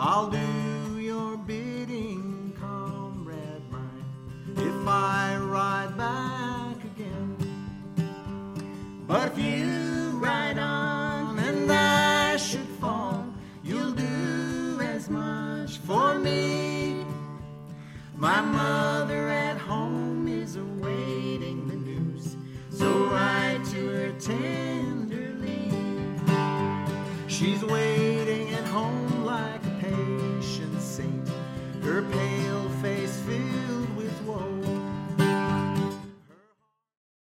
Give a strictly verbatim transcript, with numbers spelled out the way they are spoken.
I'll do your bidding, comrade mine, if I ride back again. But if you ride on and I should fall, you'll do as much for me. My mother at home is awaiting the news, so write to her tenderly. She's waiting at home